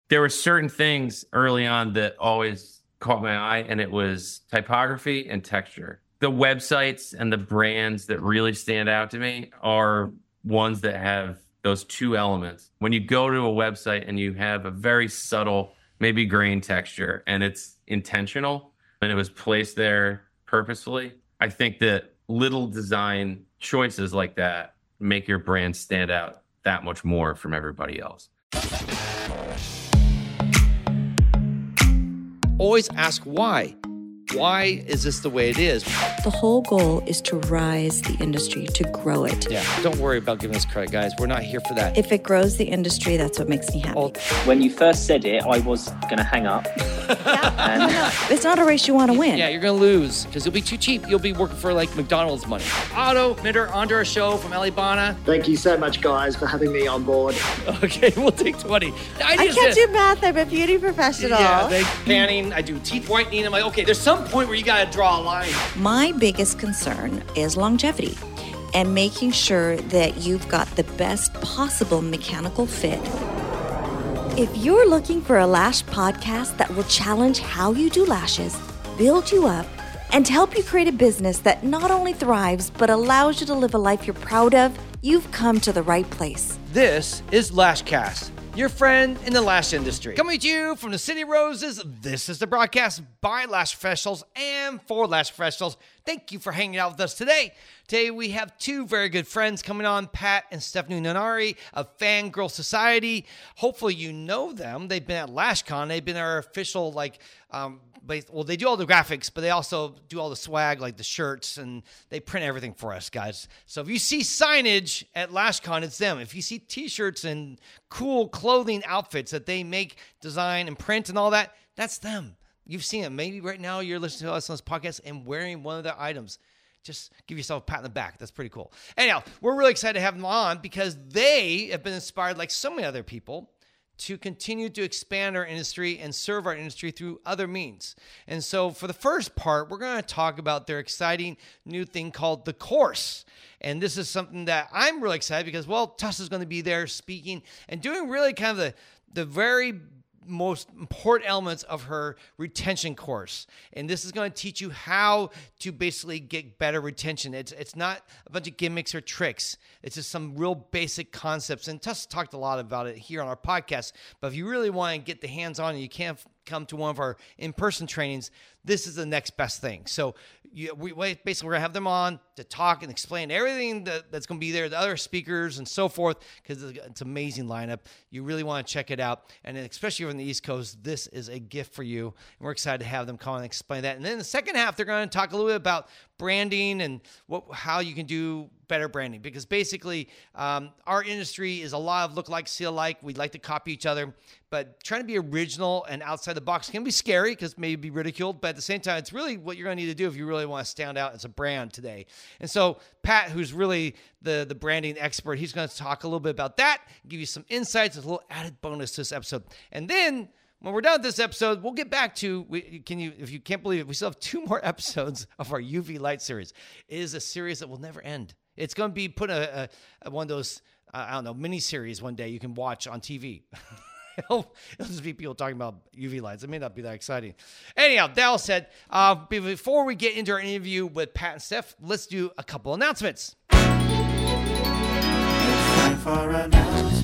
there were certain things early on that always caught my eye, and it was typography and texture. The websites and the brands that really stand out to me are ones that have those two elements. When you go to a website and you have a very subtle, maybe grain texture, and it's intentional and it was placed there purposefully, I think that little design choices like that make your brand stand out that much more from everybody else. Always ask why. Why is this the way it is? The whole goal is to rise the industry, to grow it. Yeah, don't worry about giving us credit, guys. We're not here for that. If it grows the industry, that's what makes me happy. When you first said it, I was going to hang up. It's not a race you want to win. Yeah, you're going to lose because you'll be too cheap. You'll be working for like McDonald's money. Otto Mitter, onto our show from Ellie Bana. Thank you so much, guys, for having me on board. Okay, we'll take 20. I can't do math. I'm a beauty professional. Yeah, panning. I do teeth whitening. I'm like, okay, there's some point where you got to draw a line. My biggest concern is longevity and making sure that you've got the best possible mechanical fit. If you're looking for a lash podcast that will challenge how you do lashes, build you up, and help you create a business that not only thrives, but allows you to live a life you're proud of, you've come to the right place. This is Lashcast, your friend in the lash industry. Coming to you from the City of Roses, this is the broadcast by Lash Professionals and for Lash Professionals. Thank you for hanging out with us today. Today we have two very good friends coming on, Pat and Stephanie Nunari of Fangirl Society. Hopefully you know them. They've been at LashCon. They've been our official, they do all the graphics, but they also do all the swag, like the shirts, and they print everything for us, guys. So if you see signage at LashCon, it's them. If you see t-shirts and cool clothing outfits that they make, design, and print and all that, that's them. You've seen it. Maybe right now you're listening to us on this podcast and wearing one of their items. Just give yourself a pat on the back. That's pretty cool. Anyhow, we're really excited to have them on because they have been inspired, like so many other people, to continue to expand our industry and serve our industry through other means. And so for the first part, we're going to talk about their exciting new thing called The Course. And this is something that I'm really excited because, well, Tuss is going to be there speaking and doing really kind of the very most important elements of her retention course. And this is going to teach you how to basically get better retention. It's not a bunch of gimmicks or tricks. It's just some real basic concepts. And Tuss talked a lot about it here on our podcast. But if you really want to get the hands-on and you can't come to one of our in-person trainings, this is the next best thing. So we're going to have them on to talk and explain everything that's going to be there, the other speakers and so forth, because it's an amazing lineup. You really want to check it out. And especially on the East Coast, this is a gift for you. And we're excited to have them come on and explain that. And then in the second half, they're going to talk a little bit about branding and how you can do better branding, because basically our industry is a lot of look like, see alike. We'd like to copy each other, but trying to be original and outside the box can be scary because maybe be ridiculed, but at the same time, it's really what you're going to need to do if you really want to stand out as a brand today. And so Pat, who's really the branding expert, he's going to talk a little bit about that, give you some insights, a little added bonus to this episode. And then when we're done with this episode, we'll get back to, if you can't believe it, we still have 2 more episodes of our UV Light series. It is a series that will never end. It's going to be put one of those, mini series one day you can watch on TV. It'll just be people talking about UV lights. It may not be that exciting. Anyhow, that all said, before we get into our interview with Pat and Steph, let's do a couple announcements. It's time for announcements.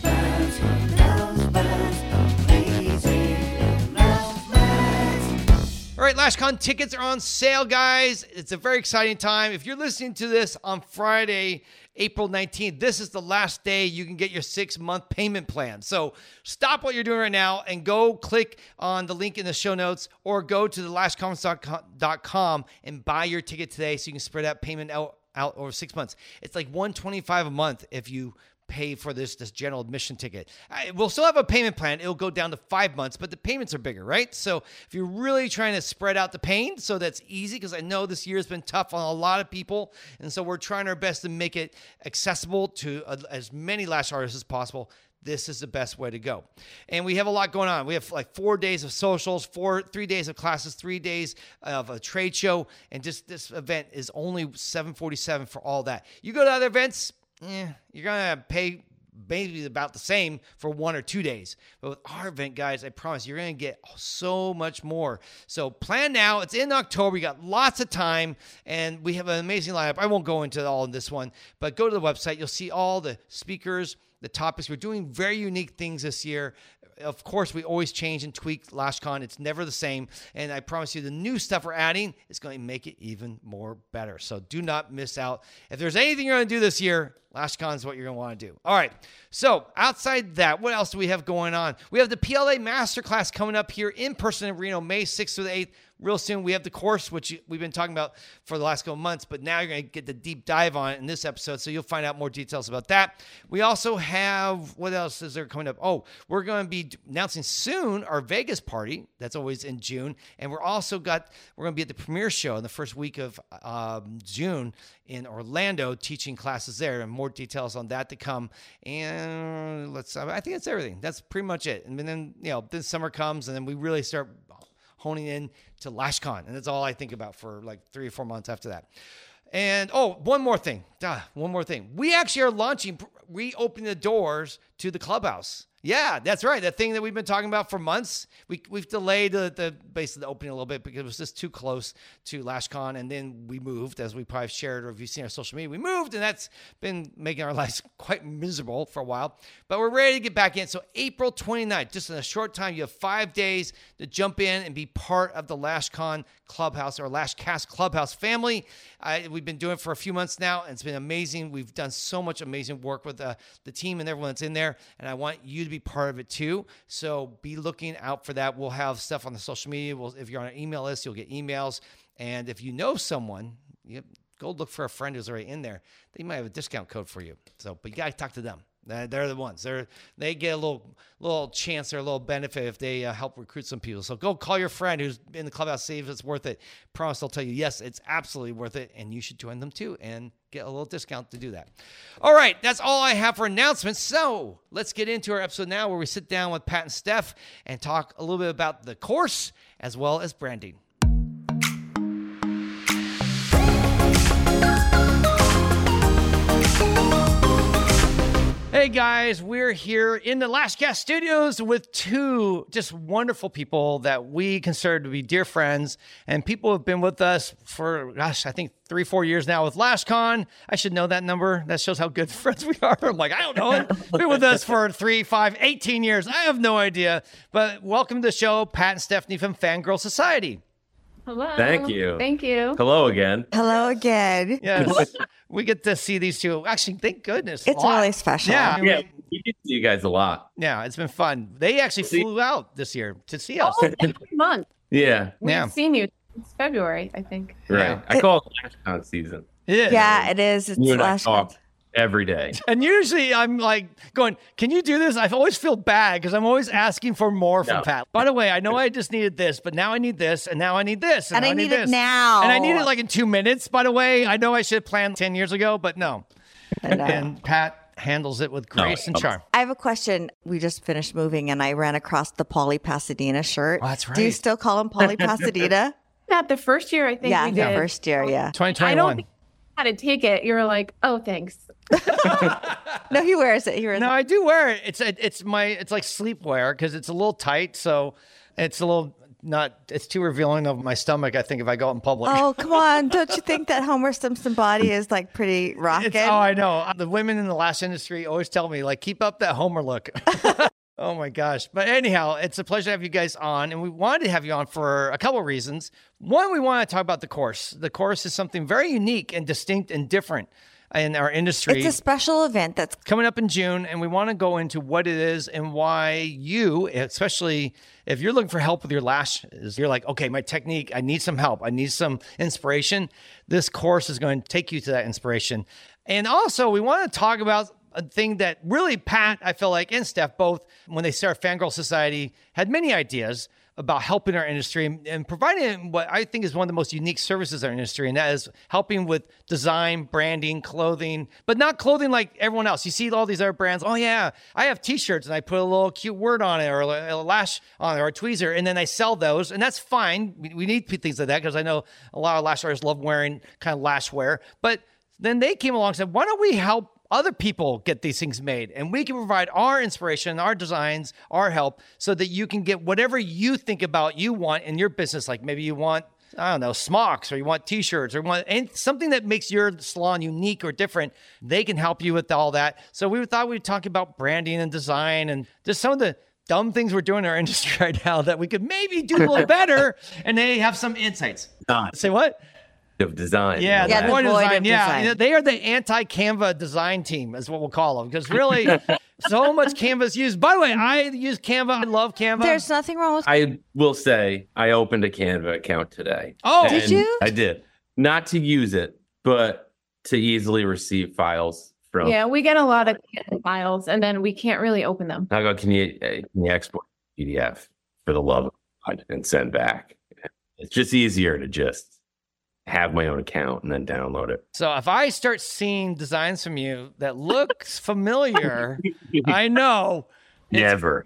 All right, LashCon tickets are on sale, guys. It's a very exciting time. If you're listening to this on Friday, April 19th, this is the last day you can get your 6-month payment plan. So stop what you're doing right now and go click on the link in the show notes or go to thelashconference.com and buy your ticket today so you can spread that payment out over 6 months. It's like $125 a month if you pay for this general admission ticket. We'll still have a payment plan. It'll go down to 5 months, but the payments are bigger, right? So if you're really trying to spread out the pain, so that's easy, because I know this year has been tough on a lot of people, and so we're trying our best to make it accessible to as many lash artists as possible. This is the best way to go. And we have a lot going on. We have like 4 days of socials, 3 days of classes, 3 days of a trade show, and just this event is only $747 for all that. You go to other events, you're going to pay maybe about the same for 1 or 2 days. But with our event, guys, I promise you're going to get so much more. So plan now. It's in October. We got lots of time, and we have an amazing lineup. I won't go into all of this one, but go to the website. You'll see all the speakers, the topics. We're doing very unique things this year. Of course, we always change and tweak LashCon. It's never the same. And I promise you, the new stuff we're adding is going to make it even more better. So do not miss out. If there's anything you're going to do this year, LashCon is what you're going to want to do. All right. So outside that, what else do we have going on? We have the PLA Masterclass coming up here in person in Reno, May 6th through the 8th. Real soon, we have the course, which we've been talking about for the last couple of months, but now you're going to get the deep dive on it in this episode, so you'll find out more details about that. We also have, what else is there coming up? Oh, we're going to be announcing soon our Vegas party. That's always in June. And we're going to be at the premiere show in the first week of June in Orlando, teaching classes there, and more details on that to come. And I think that's everything. That's pretty much it. And then, then summer comes, and then we really start honing in to LashCon. And that's all I think about for like 3 or 4 months after that. And one more thing. We actually are reopening the doors to the clubhouse. Yeah, that's right. That thing that we've been talking about for months. We've delayed basically the opening a little bit because it was just too close to LashCon, and then we moved, as we probably shared, or if you've seen our social media, we moved, and that's been making our lives quite miserable for a while. But we're ready to get back in. So April 29th, just in a short time, you have 5 days to jump in and be part of the LashCon Clubhouse or LashCast Clubhouse family. We've been doing it for a few months now, and it's been amazing. We've done so much amazing work with the team and everyone that's in there, and I want you to be part of it too. So be looking out for that. We'll have stuff on the social media. If you're on an email list, you'll get emails. And if you know someone, go look for a friend who's already in there. They might have a discount code for you. But you got to talk to them. They're the ones. They get a little chance or a little benefit if they help recruit some people. So go call your friend who's in the clubhouse, see if it's worth it. Promise they'll tell you, yes, it's absolutely worth it, and you should join them too and get a little discount to do that. All right, that's all I have for announcements. So let's get into our episode now where we sit down with Pat and Steph and talk a little bit about the course as well as branding. Hey guys, we're here in the LashCast studios with 2 just wonderful people that we consider to be dear friends, and people have been with us for, I think 3-4 years now with LashCon. I should know that number. That shows how good friends we are. I'm like, I don't know it. Been with us for 3, 5, 18 years. I have no idea. But welcome to the show, Pat and Stephanie from Fangirl Society. Hello. Thank you. Thank you. Hello again. Hello again. Yes. We get to see these 2. Actually, thank goodness. It's really special. Yeah. Yeah, we get to see you guys a lot. Yeah, it's been fun. They actually flew out this year to see us. Every month. Yeah. We've seen you. It's February, I think. Right. I call it LashCon season. It is. Yeah, it is. It's You and I last talk month. every day. And usually I'm like going, can you do this? I always feel bad because I'm always asking for more from No. Pat. By the way, I know I just needed this, but now I need this, and now I need this. And now I need this. it now. And I need it like in 2 minutes, by the way. I know I should have planned 10 years ago, but no. I know. And Pat handles it with grace and charm. I have a question. We just finished moving and I ran across the Polly Pasadena shirt. Oh, that's Do you right. still call him Polly Pasadena? Not the first year, I think Yeah, we the did. first year, yeah. I 2021. don't think I had to take it. You were like, oh, thanks. No, he wears it. He wears No, it. I do wear it. It's like sleepwear because it's a little tight, so it's a little it's too revealing of my stomach, I think, if I go out in public. Oh, come on. Don't you think that Homer Simpson body is like pretty rockin'? I know. The women in the lash industry always tell me, like, keep up that Homer look. Oh my gosh. But anyhow, it's a pleasure to have you guys on. And we wanted to have you on for a couple of reasons. One, we want to talk about the course. The course is something very unique and distinct and different in our industry. It's a special event that's coming up in June, and we want to go into what it is and why you, especially if you're looking for help with your lashes, you're like, okay, my technique, I need some help. I need some inspiration. This course is going to take you to that inspiration. And also, we want to talk about a thing that really Pat, I feel like, and Steph both, when they started Fangirl Society, had many ideas about helping our industry and providing what I think is one of the most unique services in our industry, and that is helping with design, branding, clothing, but not clothing like everyone else. You see all these other brands, oh yeah, I have t-shirts and I put a little cute word on it or a lash on it or a tweezer, and then I sell those, and that's fine. We need things like that because I know a lot of lash artists love wearing kind of lash wear, but then they came along and said, why don't we help other people get these things made, and we can provide our inspiration, our designs, our help, so that you can get whatever you think about you want in your business. Like maybe you want, I don't know, smocks, or you want t-shirts, or you want something that makes your salon unique or different. They can help you with all that. So we thought we'd talk about branding and design and just some of the dumb things we're doing in our industry right now that we could maybe do a little better, and they have some insights. Say what? Of design. Yeah, the void void design. of Yeah, design. You know, they are the anti-Canva design team, is what we'll call them. Because really, so much Canva is used. By the way, I use Canva. I love Canva. There's nothing wrong with I will say I opened a Canva account today. Oh, Did And you? I did. Not to use it, but to easily receive files from. Yeah, we get a lot of files and then we can't really open them. I go, can you export PDF for the love of God and send back? It's just easier to just have my own account and then download it. So if I start seeing designs from you that looks familiar, I know. Never.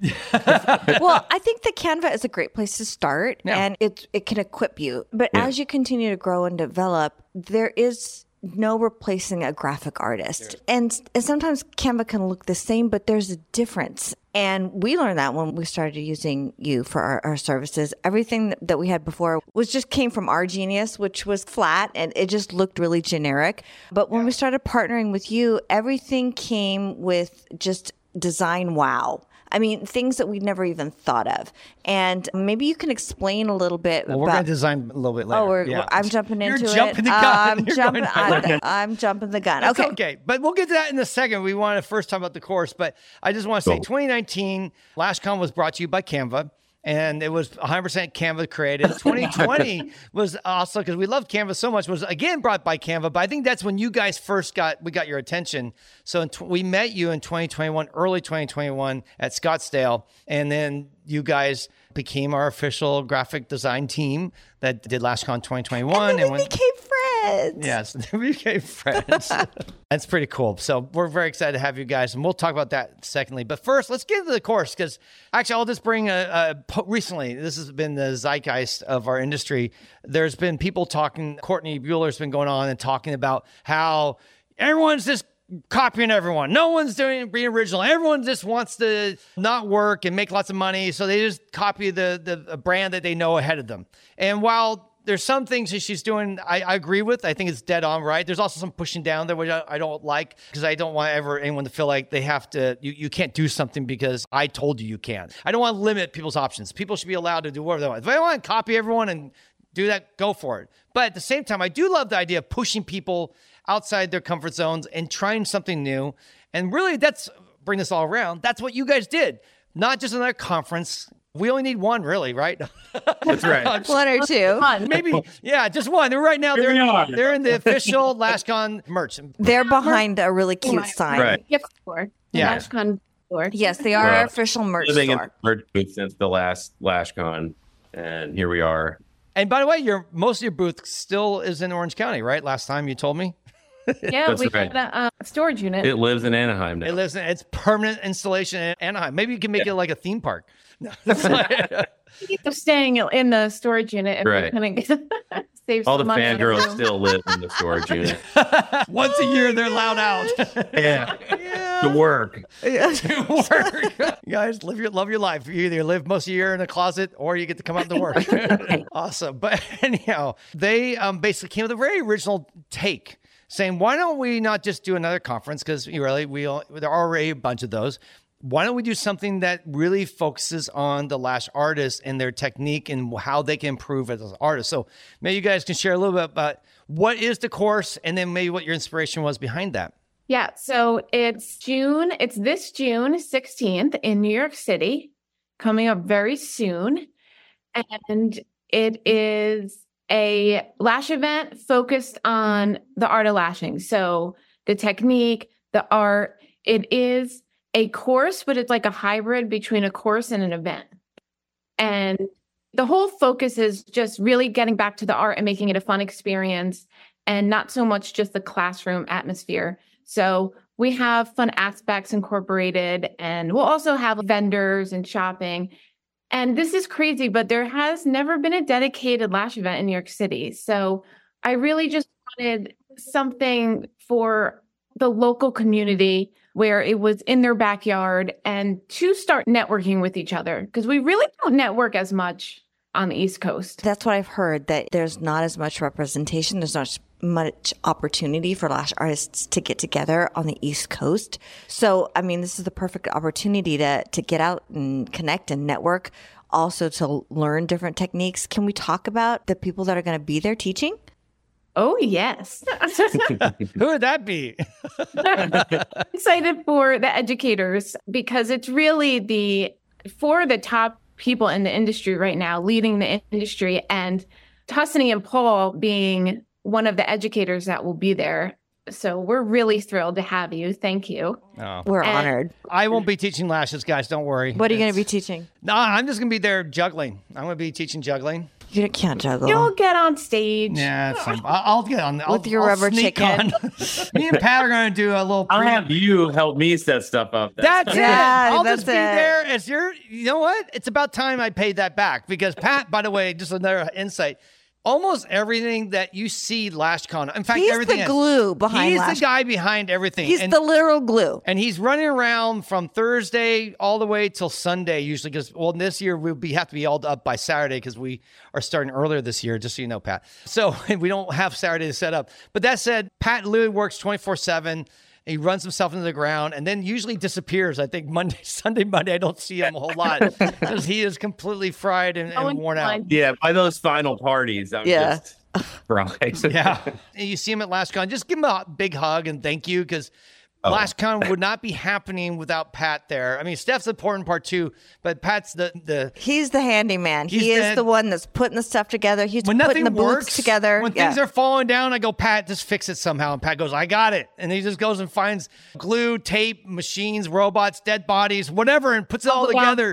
Well, I think the Canva is a great place to start, Yeah. and it can equip you. But Yeah. as you continue to grow and develop, there is no replacing a graphic artist. And sometimes Canva can look the same, but there's a difference. And we learned that when we started using you for our services. Everything that we had before came from our genius, which was flat, and it just looked really generic. But when we started partnering with you, everything came with just design wow. I mean, things that we'd never even thought of. And maybe you can explain a little bit Well, we're about... going to design a little bit later. Oh, Yeah. I'm jumping You're into it. jumping the gun. You're jumping, going- I'm jumping the gun. That's Okay. okay. But we'll get to that in a second. We want to first talk about the course, but I just want to say Cool. 2019 LashCon was brought to you by Canva, and it was 100% Canva created. 2020 was also, because we love Canva so much, was again brought by Canva, but I think that's when you guys first got your attention. So we met you in 2021, early 2021 at Scottsdale, and then you guys became our official graphic design team that did LashCon 2021. And we became friends. Yes, we became friends. That's pretty cool. So we're very excited to have you guys, and we'll talk about that secondly. But first, let's get into the course, because actually I'll just bring recently, this has been the zeitgeist of our industry. There's been people talking, Courtney Bueller's been going on and talking about how everyone's just copying everyone. No one's being original. Everyone just wants to not work and make lots of money, so they just copy the brand that they know ahead of them. And while there's some things that she's doing I agree with, I think it's dead on right. There's also some pushing down there, which I don't like, because I don't want anyone to feel like they have to, you can't do something because I told you can't. I don't want to limit people's options. People should be allowed to do whatever they want. If they want to copy everyone and do that, go for it. But at the same time, I do love the idea of pushing people outside their comfort zones and trying something new. And really, bring this all around. That's what you guys did. Not just another conference. We only need one, really, right? That's right. One or two. Fun. Maybe, yeah, just one. Right now, they're in the official LashCon merch. They're behind a really cute sign. Right. Gift store. Yeah. LashCon store. Yes, they are our Well, official merch Living in store. the merch booth since the last LashCon, and here we are. And by the way, most of your booth still is in Orange County, right? Last time you told me. Yeah, That's we right. got a storage unit. It lives in Anaheim now. It's permanent installation in Anaheim. Maybe you can make it like a theme park. No, that's like- Keep staying in the storage unit if Right. we're gonna save All some the money on fangirls room. still live in the storage unit. once a year, they're allowed out. Yeah. To work. To work. You guys, love your life. You either live most of the year in a closet or you get to come out to work. Awesome. But anyhow, they basically came with a very original take, saying, why don't we not just do another conference? Because there are already a bunch of those. Why don't we do something that really focuses on the lash artists and their technique and how they can improve as artists? So maybe you guys can share a little bit about what is the course, and then maybe what your inspiration was behind that. Yeah, so it's this June 16th in New York City, coming up very soon. And it is a lash event focused on the art of lashing. So the technique, the art, it is a course, but it's like a hybrid between a course and an event. And the whole focus is just really getting back to the art and making it a fun experience, and not so much just the classroom atmosphere. So we have fun aspects incorporated, and we'll also have vendors and shopping. And this is crazy, but there has never been a dedicated lash event in New York City. So I really just wanted something for the local community where it was in their backyard and to start networking with each other because we really don't network as much on the East Coast. That's what I've heard, that there's not as much representation. There's not much opportunity for lash artists to get together on the East Coast. So, I mean, this is the perfect opportunity to get out and connect and network, also to learn different techniques. Can we talk about the people that are going to be there teaching? Oh, yes. Who would that be? Excited for the educators because it's really for the top people in the industry right now, leading the industry, and Tuscany and Paul being one of the educators that will be there. So we're really thrilled to have you. Thank you. Oh. We're honored. I won't be teaching lashes, guys. Don't worry. What are you going to be teaching? No, I'm just going to be there juggling. I'm going to be teaching juggling. You can't juggle. You'll get on stage. Yeah, it's fine. I'll get on. With your rubber sneak chicken. on. Me and Pat are going to do a little. I'll have you help me set stuff up. That's it. Yeah, I'll that's just be there as your. You know what? It's about time I paid that back because Pat. By the way, just another insight. Almost everything that you see LashCon, in fact, He's everything the glue behind He's Lash. the guy behind everything. He's the literal glue. And he's running around from Thursday all the way till Sunday, usually because, well, this year we'll have to be all up by Saturday because we are starting earlier this year, just so you know, Pat. So we don't have Saturday to set up. But that said, Pat literally works 24/7. He runs himself into the ground and then usually disappears. I think Sunday, Monday, I don't see him a whole lot because he is completely fried and worn out. Yeah, by those final parties, I'm just fried. Yeah. And you see him at LashCon, just give him a big hug and thank you because LashCon would not be happening without Pat there. I mean, Steph's the important part too, but Pat's the He's the handyman. He is the one that's putting the stuff together. He's when putting nothing the works booths together. When things are falling down, I go, Pat, just fix it somehow. And Pat goes, I got it. And he just goes and finds glue, tape, machines, robots, dead bodies, whatever, and puts it all together.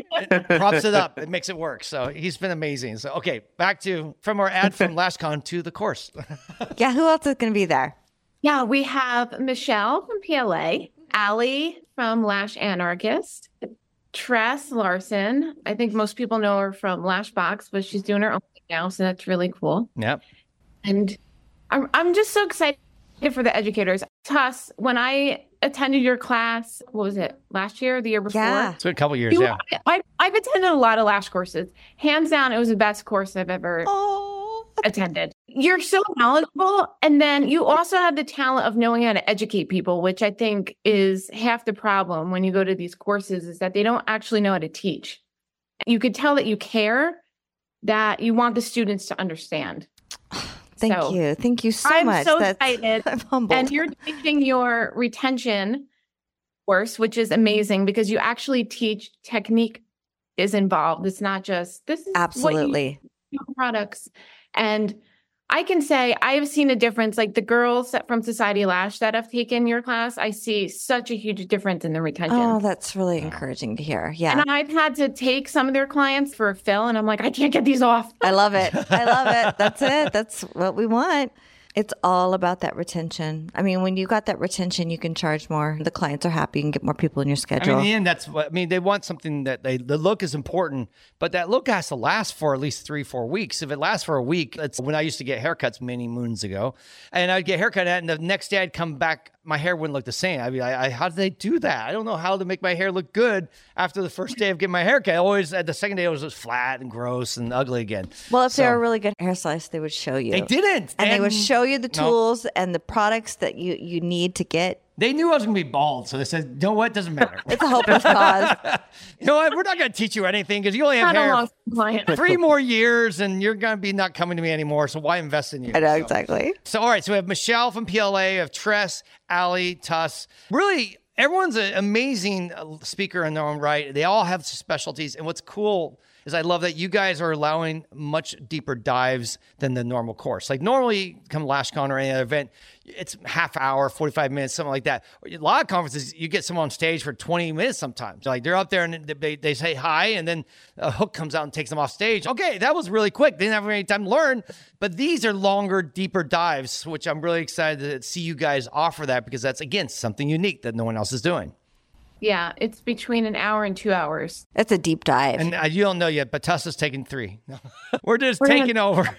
Props it up. It makes it work. So he's been amazing. So, okay, back to from our ad from LashCon to the course. Yeah, who else is going to be there? Yeah, we have Michelle from PLA, Allie from Lash Anarchist, Tress Larson. I think most people know her from Lashbox, but she's doing her own thing now, so that's really cool. Yep. And I'm just so excited for the educators. Tuss, when I attended your class, what was it, last year or the year before? Yeah. It's been a couple years, yeah. I've attended a lot of lash courses. Hands down, it was the best course I've ever attended. You're so knowledgeable. And then you also have the talent of knowing how to educate people, which I think is half the problem when you go to these courses is that they don't actually know how to teach. You could tell that you care, that you want the students to understand. Thank you. Thank you so much. I'm so excited. I'm humbled. And you're teaching your retention course, which is amazing because you actually teach technique is involved. It's not just this is Absolutely. what you do products. And I can say I have seen a difference. Like the girls from Society Lash that have taken your class, I see such a huge difference in the retention. Oh, that's really encouraging to hear. Yeah. And I've had to take some of their clients for a fill, and I'm like, I can't get these off. I love it. I love it. That's it. That's what we want. It's all about that retention. I mean, when you got that retention, you can charge more. The clients are happy and get more people in your schedule. I mean, in the end, that's what I mean. They want something that the look is important, but that look has to last for at least 3-4 weeks. If it lasts for a week, it's when I used to get haircuts many moons ago, and I'd get a haircut and the next day I'd come back, my hair wouldn't look the same. I'd be like, how did they do that? I don't know how to make my hair look good after the first day of getting my haircut. Always at the second day, it was just flat and gross and ugly again. Well, if they're a really good hairstylist, they would show you. They didn't. And they would show you the tools and the products that you need to get. They knew I was going to be bald, so they said, you know what? Doesn't matter. It's a hopeless cause. You know what? We're not going to teach you anything because you only have Not a hair long client. 3 more years and you're going to be not coming to me anymore. So why invest in you? I know, exactly. So, all right. So we have Michelle from PLA, we have Tress, Allie, Tuss. Really, everyone's an amazing speaker in their own right. They all have specialties. And what's cool is I love that you guys are allowing much deeper dives than the normal course. Like normally come LashCon or any other event, it's half hour, 45 minutes, something like that. A lot of conferences, you get someone on stage for 20 minutes sometimes. Like they're up there and they say hi and then a hook comes out and takes them off stage. Okay, that was really quick. They didn't have any time to learn. But these are longer, deeper dives, which I'm really excited to see you guys offer that because that's, again, something unique that no one else is doing. Yeah, it's between an hour and 2 hours. That's a deep dive. And you don't know yet, but Tuss is taking 3. We're just taking over.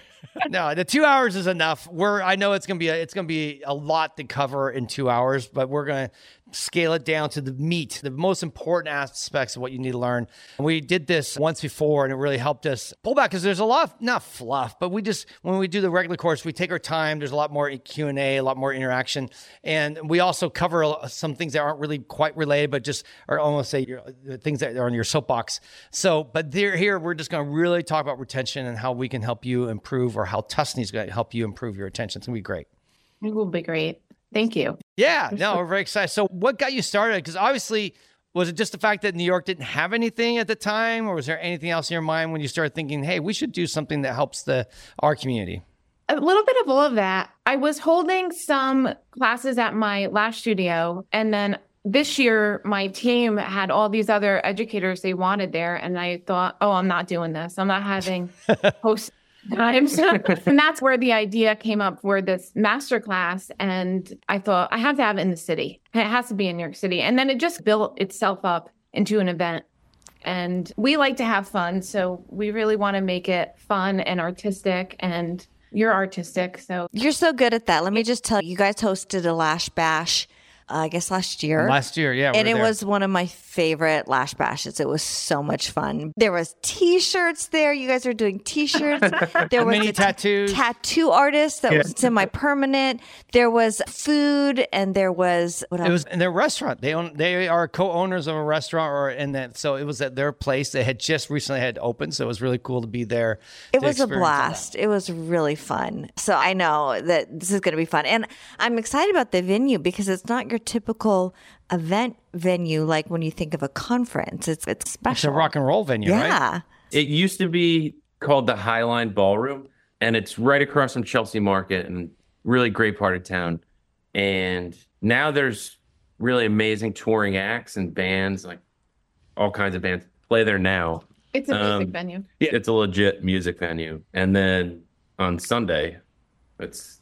No, the 2 hours is enough. I know it's gonna be a lot to cover in 2 hours, but we're gonna scale it down to the meat, the most important aspects of what you need to learn. And we did this once before, and it really helped us pull back because there's a lot of, not fluff, but when we do the regular course, we take our time. There's a lot more Q&A, a lot more interaction, and we also cover some things that aren't really quite related, but just are almost things that are on your soapbox. So, but here we're just going to really talk about retention and how we can help you improve, or how Tuscany's going to help you improve your retention. It's going to be great. It will be great. Thank you. Yeah, no, we're very excited. So what got you started? Because obviously, was it just the fact that New York didn't have anything at the time, or was there anything else in your mind when you started thinking, hey, we should do something that helps our community? A little bit of all of that. I was holding some classes at my lash studio, and then this year my team had all these other educators they wanted there, and I thought, oh, I'm not doing this. I'm not having host times. And that's where the idea came up for this masterclass. And I thought, I have to have it in the city. It has to be in New York City. And then it just built itself up into an event. And we like to have fun. So we really want to make it fun and artistic. And you're artistic. So You're so good at that. Let me just tell you, you guys hosted a Lash Bash, I guess last year. Last year, yeah. And it was one of my favorite Lash Bashes. It was so much fun. There was T-shirts there. You guys are doing T-shirts. There was mini tattoos. Tattoo artist that was semi-permanent. There was food, and there was what else? It was in their restaurant. They are co-owners of a restaurant, so it was at their place. They had just recently had opened, so it was really cool to be there. It was a blast. It was really fun. So I know that this is going to be fun. And I'm excited about the venue because it's not your typical event venue like when you think of a conference. It's special. It's a rock and roll venue, right? Yeah. It used to be called the Highline Ballroom, and it's right across from Chelsea Market, and really great part of town. And now there's really amazing touring acts and bands, like all kinds of bands play there now. it's a music venue. Yeah, it's a legit music venue. And then on Sunday, it's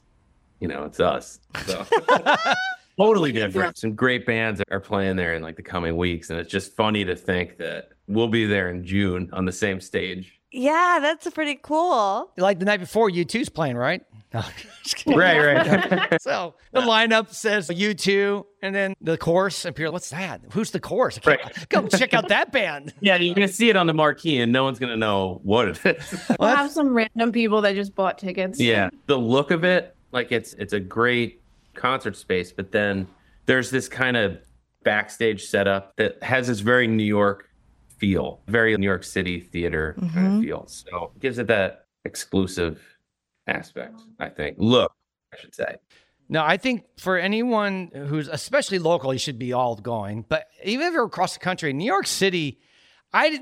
us. So totally different. Some great bands are playing there in like the coming weeks. And it's just funny to think that we'll be there in June on the same stage. Yeah, that's pretty cool. Like the night before, U2's playing, right? No, just kidding. Right. So the lineup says U2, and then the chorus, and people are like, what's that? Who's the chorus? Go check out that band. Yeah, you're going to see it on the marquee, and no one's going to know what it is. We'll have some random people that just bought tickets. Yeah, the look of it, like it's a great concert space, but then there's this kind of backstage setup that has this very New York feel, very New York City theater kind of feel. So it gives it that exclusive aspect, I think. Look, I should say. No, I think for anyone who's especially local, you should be all going. But even if you're across the country, New York City, I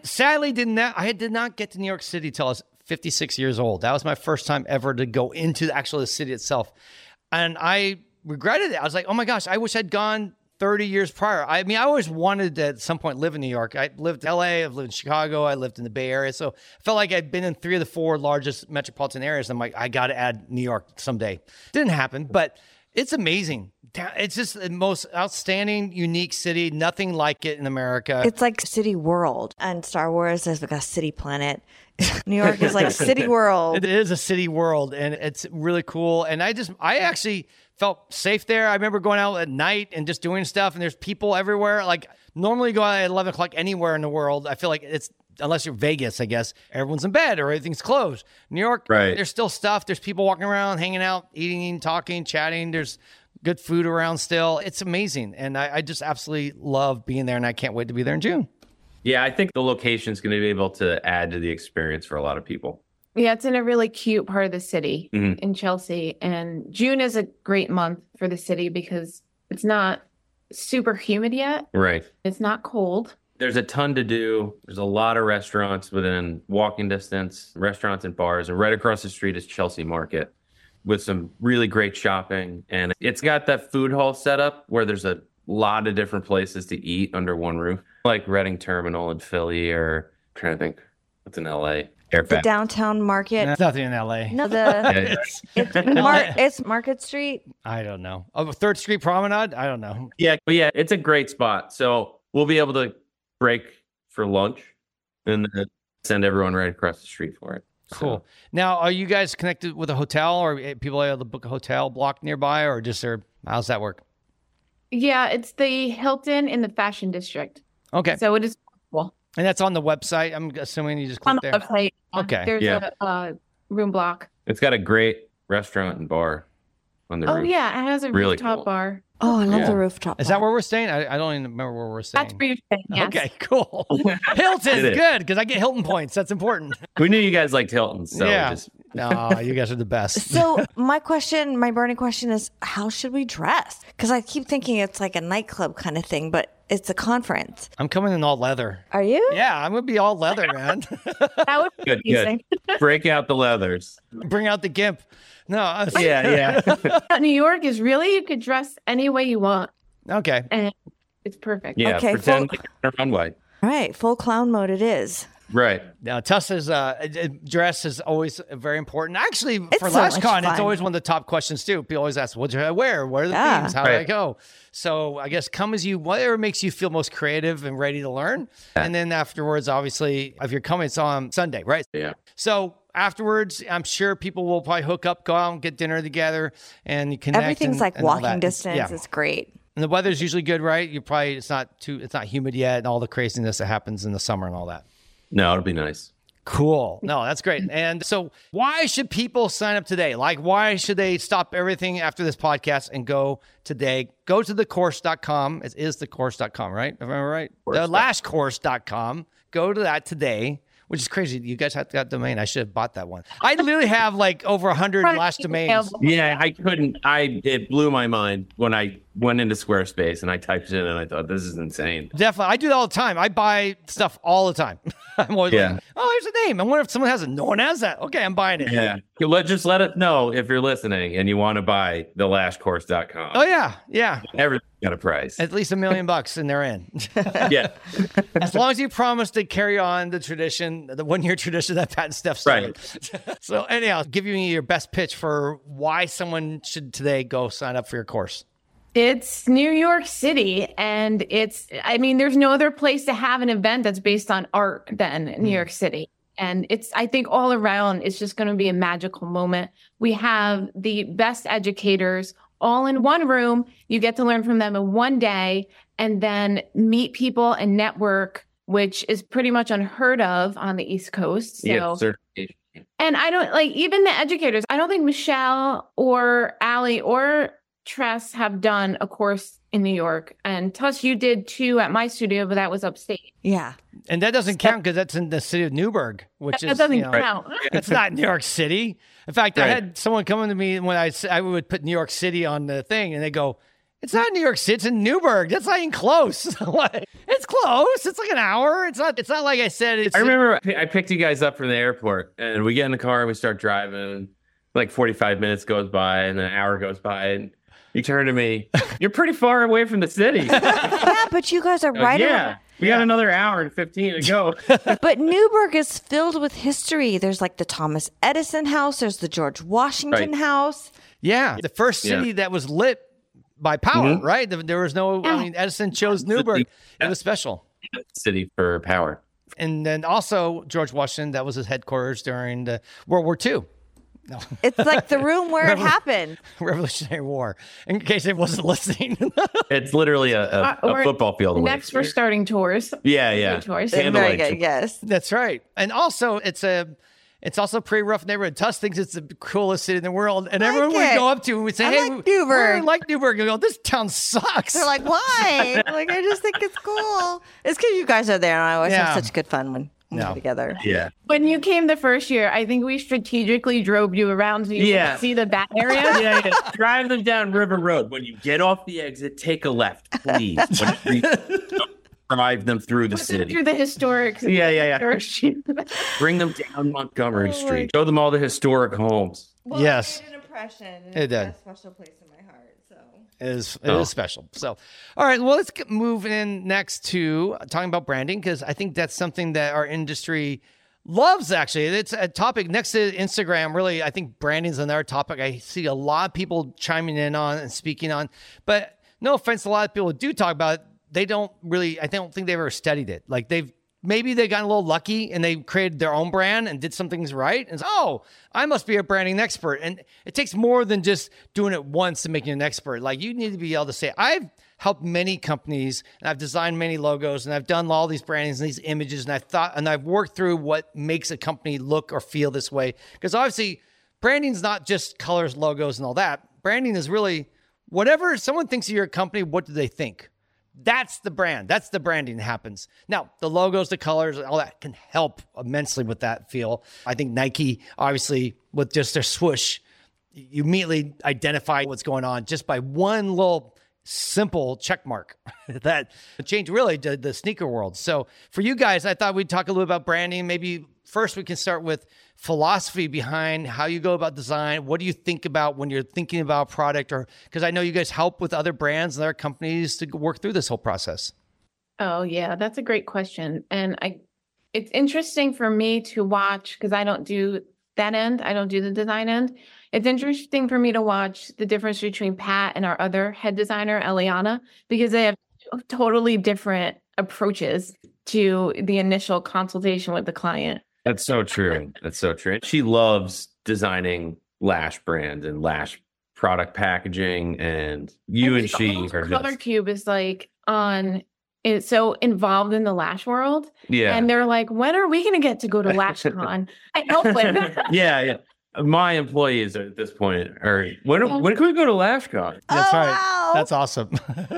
did not get to New York City till I was 56 years old. That was my first time ever to go into the city itself. And I regretted it. I was like, oh my gosh, I wish I'd gone 30 years prior. I mean, I always wanted to at some point live in New York. I lived in LA, I've lived in Chicago, I lived in the Bay Area. So I felt like I'd been in 3 of the 4 largest metropolitan areas. I'm like, I got to add New York someday. Didn't happen, but it's amazing. It's just the most outstanding, unique city. Nothing like it in America. It's like City World. And Star Wars is like a city planet. New York is like City World. It is a city world, and it's really cool. And I actually felt safe there. I remember going out at night and just doing stuff, and there's people everywhere. Like normally you go out at 11 o'clock anywhere in the world. I feel like it's, unless you're Vegas, I guess, everyone's in bed or everything's closed. New York, right. There's still stuff. There's people walking around, hanging out, eating, talking, chatting. There's good food around still. It's amazing. And I just absolutely love being there, and I can't wait to be there in June. Yeah, I think the location's going to be able to add to the experience for a lot of people. Yeah, it's in a really cute part of the city in Chelsea. And June is a great month for the city because it's not super humid yet. Right. It's not cold. There's a ton to do. There's a lot of restaurants within walking distance, restaurants and bars. And right across the street is Chelsea Market with some really great shopping. And it's got that food hall set up where there's a lot of different places to eat under one roof, like Reading Terminal in Philly, or I'm trying to think what's in LA. The downtown market. There's nothing in LA. No, it's Market Street. I don't know. Oh, 3rd Street Promenade? I don't know. Yeah, but yeah, it's a great spot. So we'll be able to break for lunch and then send everyone right across the street for it. Cool. Now, are you guys connected with a hotel, or people able to book a hotel block nearby, or just how's that work? Yeah, it's the Hilton in the Fashion District. Okay. So it is cool. And that's on the website. I'm assuming you just On click the there. website. Okay. There's a room block. It's got a great restaurant and bar on the Oh, roof. yeah. It has a Really rooftop cool. bar. Oh, I love Yeah. the rooftop. Is that where we're staying? I don't even remember where we're staying. That's where you're staying. Yes. Okay, cool. Hilton's It is. good because I get Hilton points. That's important. We knew you guys liked Hilton, so Yeah. we just No, you guys are the best. So my burning question is, how should we dress? Because I keep thinking it's like a nightclub kind of thing, but it's a conference. I'm coming in all leather. Are you? Yeah, I'm gonna be all leather, man. That would be good. amazing. Break out the leathers. Bring out the gimp. No, Yeah. New York is really, you could dress any way you want. Okay. And it's perfect. Yeah. Okay, Pretend like you're on a runway. All right, full clown mode it is. Right. Now, Tessa's dress is always very important. Actually, for so much LashCon, it's fun. always one of the top questions too. People always ask, "What should I wear? What are the Yeah. themes? How do I Right. go?" So I guess come as you, whatever makes you feel most creative and ready to learn. And then afterwards, obviously, if you're coming, it's on Sunday, right? Yeah. So afterwards, I'm sure people will probably hook up, go out and get dinner together, and you connect. Everything's and- like and all walking that. distance. Yeah. It's great. And the weather's usually good, right? It's not humid yet, and all the craziness that happens in the summer and all that. No, it'll be nice. Cool. No, that's great. And so why should people sign up today? Like, why should they stop everything after this podcast and go today? Go to thecourse.com. It is thecourse.com, right? If I'm right? Thelashcourse.com. Go to that today, which is crazy. You guys have that domain. I should have bought that one. I literally have like over 100 Lash domains. Yeah, I couldn't. It blew my mind when I went into Squarespace and I typed it in and I thought, this is insane. Definitely. I do that all the time. I buy stuff all the time. I'm always Yeah. like, oh, here's a name. I wonder if someone has it. No one has that. Okay, I'm buying it. Yeah. Just let us know if you're listening and you want to buy thelashcourse.com. Oh, yeah. Yeah. Everything's got a price. At least $1 million and they're in. Yeah. As long as you promise to carry on the tradition, the 1-year tradition that Pat and Steph started. So anyhow, give me your best pitch for why someone should today go sign up for your course. It's New York City, and there's no other place to have an event that's based on art than New York City. And I think all around, it's just going to be a magical moment. We have the best educators all in one room. You get to learn from them in one day and then meet people and network, which is pretty much unheard of on the East Coast. So, Yeah. Certification. and I don't even the educators. I don't think Michelle or Allie or Tress have done a course in New York. And Tuss, you did 2 at my studio, but that was upstate. Yeah. And that doesn't count because that's in the city of Newburgh, which That is, doesn't you know, count. It's not New York City. In fact, I Right. had someone coming to me when I would put New York City on the thing, and they go, "It's not New York City. It's in Newburgh. That's not even close." I'm like, it's close. It's like an hour. It's not like I said. I remember I picked you guys up from the airport and we get in the car and we start driving. Like 45 minutes goes by and an hour goes by and you turn to me, you're pretty far away from the city. Yeah, but you guys are right Yeah. We got another hour and 15 to go. But Newburgh is filled with history. There's like the Thomas Edison house. There's the George Washington Right. house. Yeah, the first city that was lit by power, right? There was no, Edison chose Newburgh. It was special. City for power. And then also George Washington, that was his headquarters during the World War II, It's like the room where it happened. Revolutionary War, in case it wasn't listening. It's literally a Or football field away. Next, we're starting tours. Yeah. Tours. Very Candlelight good. tour. Yes. That's right. And also it's also a pretty rough neighborhood. Tuss thinks it's the coolest city in the world. And everyone we it. go up to and we say, I hey, like Newburgh. we like Newburgh. We go, this town sucks. They're like, why? I'm like, I just think it's cool. It's because you guys are there, and I always Yeah. have such good fun when we're No. together. Yeah. When you came the first year, I think we strategically drove you around so you could see the back area. Yeah. Drive them down River Road. When you get off the exit, take a left, please. Drive them through the city. Through the historic. Yeah. historic street. Bring them down Montgomery Street. Show them all the historic homes. Yes. It made an impression. It did. A special place in my heart. So It is special. So, all right. Well, let's move in next to talking about branding, because I think that's something that our industry loves, actually. It's a topic next to Instagram. Really, I think branding is another topic I see a lot of people chiming in on and speaking on. But no offense, a lot of people who do talk about it, I don't think they've ever studied it. Like they've maybe they got a little lucky and they created their own brand and did some things right. And I must be a branding expert. And it takes more than just doing it once and making you an expert. Like, you need to be able to say, I've helped many companies and I've designed many logos and I've done all these brandings and these images. And I've worked through what makes a company look or feel this way. Because obviously branding is not just colors, logos, and all that. Branding is really whatever someone thinks of your company, what do they think? That's the brand. That's the branding that happens. Now, the logos, the colors, all that can help immensely with that feel. I think Nike, obviously, with just their swoosh, you immediately identify what's going on just by one little simple check mark that changed really the sneaker world. So for you guys, I thought we'd talk a little about branding. Maybe first we can start with philosophy behind how you go about design. What do you think about when you're thinking about a product? Or because I know you guys help with other brands and other companies to work through this whole process. Oh, yeah, that's a great question. And it's interesting for me to watch because I don't do that end. I don't do the design end. It's interesting for me to watch the difference between Pat and our other head designer, Eliana, because they have totally different approaches to the initial consultation with the client. That's so true. That's so true. She loves designing Lash brand and Lash product packaging, and she are Color Cube is is so involved in the Lash world. Yeah. And they're like, when are we going to get to go to LashCon? I help with Yeah. My employees at this point are, when can we go to LashCon? That's right. Wow. That's awesome.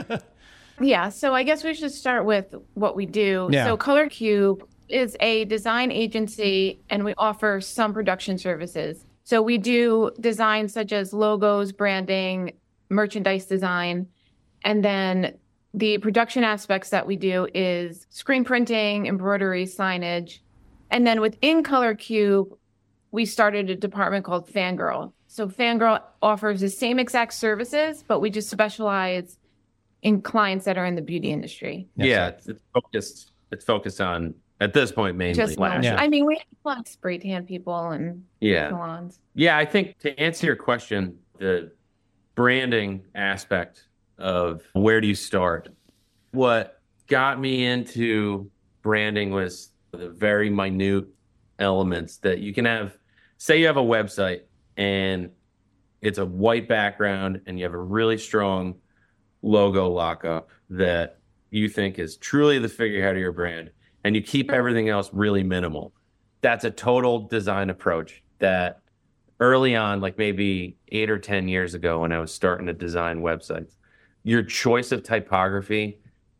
Yeah. So I guess we should start with what we do. Yeah. So Color Cube is a design agency and we offer some production services. So we do design such as logos, branding, merchandise design, and then the production aspects that we do is screen printing, embroidery, signage. And then within Color Cube, we started a department called Fangirl. So Fangirl offers the same exact services, but we just specialize in clients that are in the beauty industry. Yeah, it's focused on, at this point, mainly Just Lash. Yeah. I mean, we have a lot of spray tan people and salons. Yeah, I think to answer your question, the branding aspect of where do you start? What got me into branding was the very minute elements that you can have. Say you have a website and it's a white background and you have a really strong logo lockup that you think is truly the figurehead of your brand, and you keep everything else really minimal. That's a total design approach that early on, like maybe 8 or 10 years ago when I was starting to design websites, your choice of typography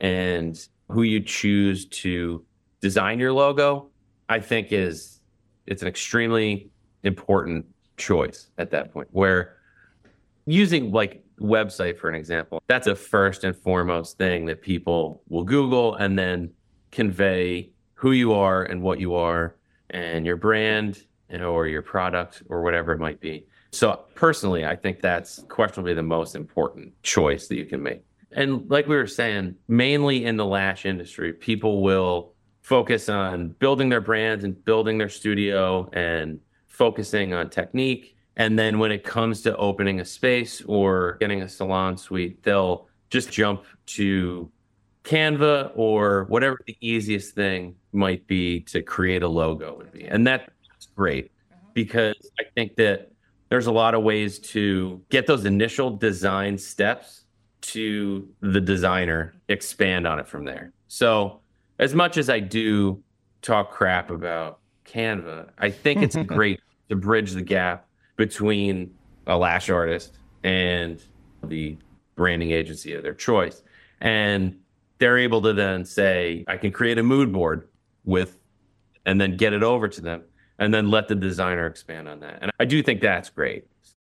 and who you choose to design your logo, I think it's an extremely important choice at that point, where using like website for an example, that's a first and foremost thing that people will Google and then convey who you are and what you are and your brand or your product or whatever it might be. So personally, I think that's questionably the most important choice that you can make. And like we were saying, mainly in the lash industry, people will focus on building their brands and building their studio and focusing on technique. And then when it comes to opening a space or getting a salon suite, they'll just jump to Canva or whatever the easiest thing might be to create a logo would be. And that's great because I think that there's a lot of ways to get those initial design steps to the designer, expand on it from there. So as much as I do talk crap about Canva, I think it's great to bridge the gap between a lash artist and the branding agency of their choice. And they're able to then say, I can create a mood board and then get it over to them and then let the designer expand on that. And I do think that's great.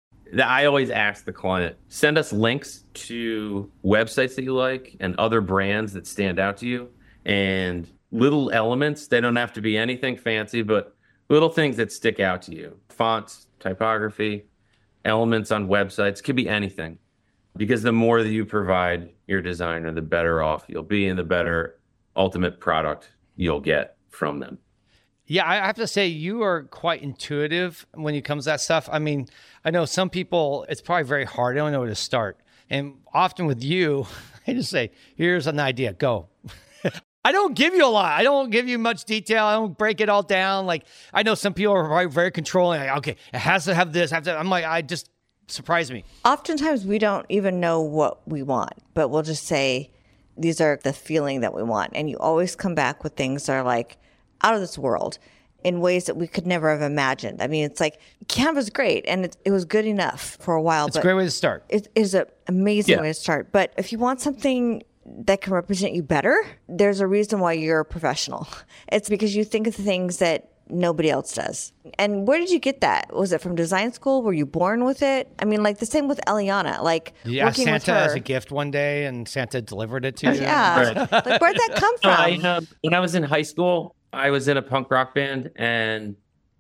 I always ask the client, send us links to websites that you like and other brands that stand out to you and little elements. They don't have to be anything fancy, but little things that stick out to you. Fonts, typography, elements on websites, could be anything. Because the more that you provide your designer, the better off you'll be and the better ultimate product you'll get from them. Yeah, I have to say you are quite intuitive when it comes to that stuff. I mean, I know some people, it's probably very hard. They don't know where to start. And often with you, I just say, here's an idea, go. I don't give you a lot. I don't give you much detail. I don't break it all down. Like, I know some people are very controlling. Like, okay, it has to have this. I'm like, I just surprise me. Oftentimes we don't even know what we want, but we'll just say these are the feeling that we want. And you always come back with things that are like out of this world in ways that we could never have imagined. I mean, it's like Canva's great and it was good enough for a while. It's a great way to start. It is an amazing way to start. But if you want something that can represent you better, there's a reason why you're a professional. It's because you think of the things that nobody else does. And where did you get that? Was it from design school? Were you born with it? I mean, like the same with Eliana, like working Santa with her. as a gift one day and Santa delivered it to you. Yeah. Like, where'd that come from? When I was in high school, I was in a punk rock band and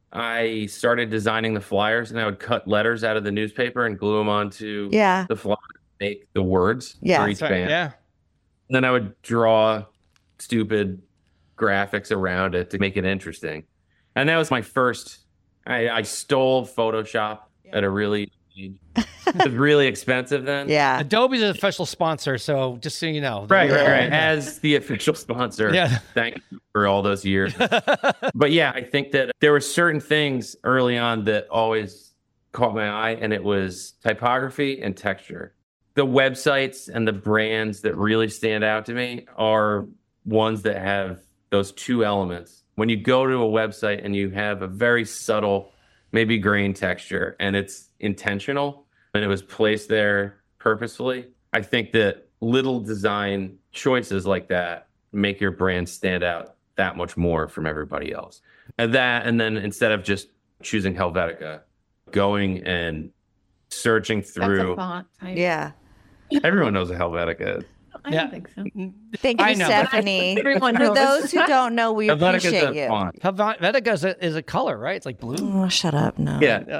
I started designing the flyers, and I would cut letters out of the newspaper and glue them onto the flyer to make the words for each band. Yeah. And then I would draw stupid graphics around it to make it interesting. And that was my first. I stole Photoshop at a really. It was really expensive then. Yeah. Adobe's an official sponsor, so just so you know. Right. As the official sponsor. Thank you for all those years. But yeah, I think that there were certain things early on that always caught my eye, and it was typography and texture. The websites and the brands that really stand out to me are ones that have those two elements. When you go to a website and you have a very subtle, maybe grain texture, and it's intentional and it was placed there purposefully, I think that little design choices like that make your brand stand out that much more from everybody else. And then instead of just choosing Helvetica, going and searching through. That's a font type. Yeah. Everyone knows what Helvetica is. I don't think so. Thank you, I know. Stephanie. Everyone For knows. those who don't know, we Helvetica's appreciate a you. font. Helvetica is a color, right? It's like blue. Oh, shut up. No. Yeah.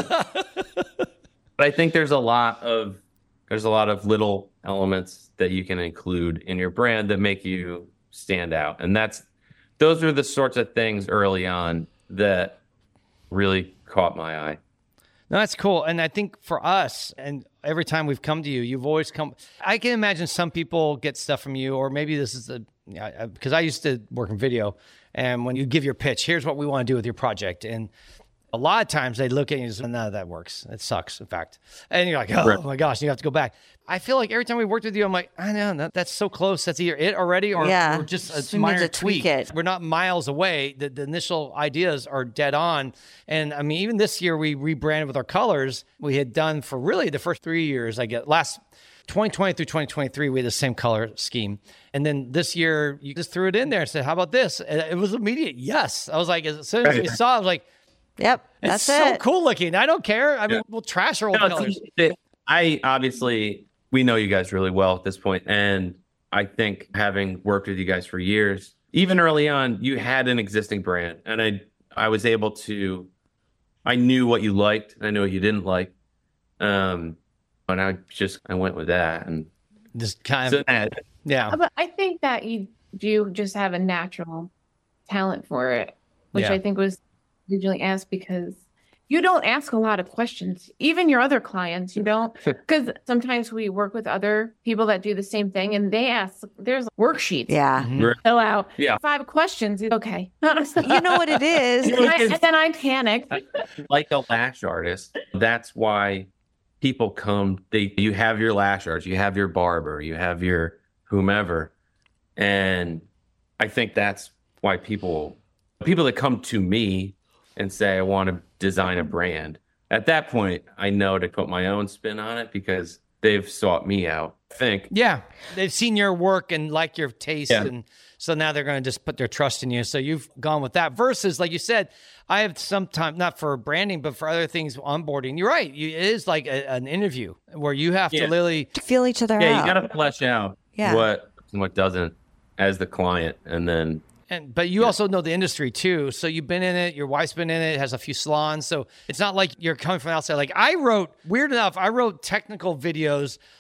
But I think there's a lot of little elements that you can include in your brand that make you stand out. And those are the sorts of things early on that really caught my eye. No, that's cool. And I think for us, and every time we've come to you, you've always come. I can imagine some people get stuff from you, or maybe this is because I used to work in video. And when you give your pitch, here's what we want to do with your project. And a lot of times they look at you and say, no, that works. It sucks, in fact. And you're like, oh my gosh, you have to go back. I feel like every time we worked with you, I'm like, I know, that's so close. That's either it already or just a minor tweak. We're not miles away. The initial ideas are dead on. And I mean, even this year we rebranded with our colors. We had done for really the first 3 years, last 2020 through 2023, we had the same color scheme. And then this year, you just threw it in there and said, how about this? And it was immediate. Yes. I was like, as soon as we saw it, I was like, yep, that's it's so cool looking. I don't care. I mean, we'll trash our old colors. We know you guys really well at this point, and I think having worked with you guys for years, even early on, you had an existing brand, and I was able to. I knew what you liked, and I knew what you didn't like, and I went with that, and just kind of yeah. But I think that you do just have a natural talent for it, which I think was originally asked because you don't ask a lot of questions. Even your other clients, you don't, because sometimes we work with other people that do the same thing, and they ask. There's worksheets. Yeah. Fill out 5 questions. Okay. You know what it is. And then I panic. Like a lash artist, that's why people come. You have your lash artist, you have your barber, you have your whomever, and I think that's why people that come to me and say, I want to design a brand. At that point, I know to put my own spin on it because they've sought me out, I think. Yeah. They've seen your work and like your taste. Yeah. And so now they're going to just put their trust in you. So you've gone with that versus, like you said, I have sometimes, not for branding, but for other things, onboarding. You're right. It is like an interview where you have to literally feel each other out. Yeah, you got to flesh out what doesn't as the client. And then but you also know the industry too. So you've been in it. Your wife's been in it. Has a few salons. So it's not like you're coming from outside. Like weird enough, I wrote technical videos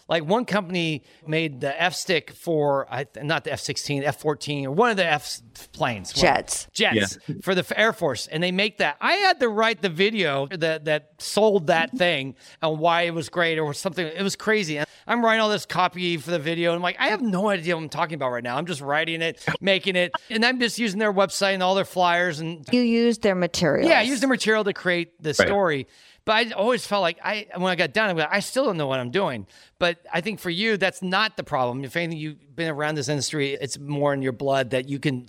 Like one company made the F stick for not the F-16, F-14, or one of the F planes. Jets. For the Air Force. And they make that. I had to write the video that sold that thing and why it was great or something. It was crazy. And I'm writing all this copy for the video. And I'm like, I have no idea what I'm talking about right now. I'm just writing it, making it. And I'm just using their website and all their flyers. And You used their materials. yeah, I used the material to create the story. But I always felt like when I got done, I still don't know what I'm doing. But I think for you, that's not the problem. If anything, you've been around this industry, it's more in your blood that you can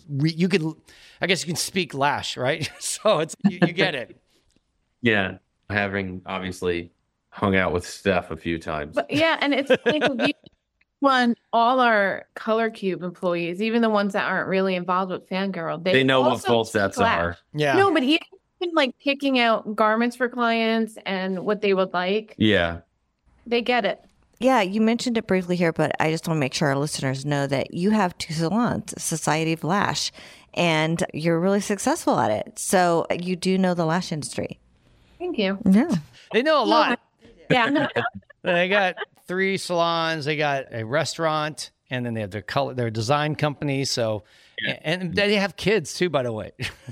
I guess you can speak Lash, right? So it's you get it. Yeah. Having obviously hung out with Steph a few times. But yeah, and it's like when all our Color Cube employees, even the ones that aren't really involved with Fangirl, They know what also full sets speak Lash. are. Yeah. No, but even like picking out garments for clients and what they would like, Yeah. they get it. Yeah, you mentioned it briefly here, but I just want to make sure our listeners know that you have 2 salons, Society of Lash, and you're really successful at it. So you do know the lash industry. Thank you. Yeah. They know a lot. Yeah. They got 3 salons, they got a restaurant, and then they have their design company. So, and they have kids too, by the way.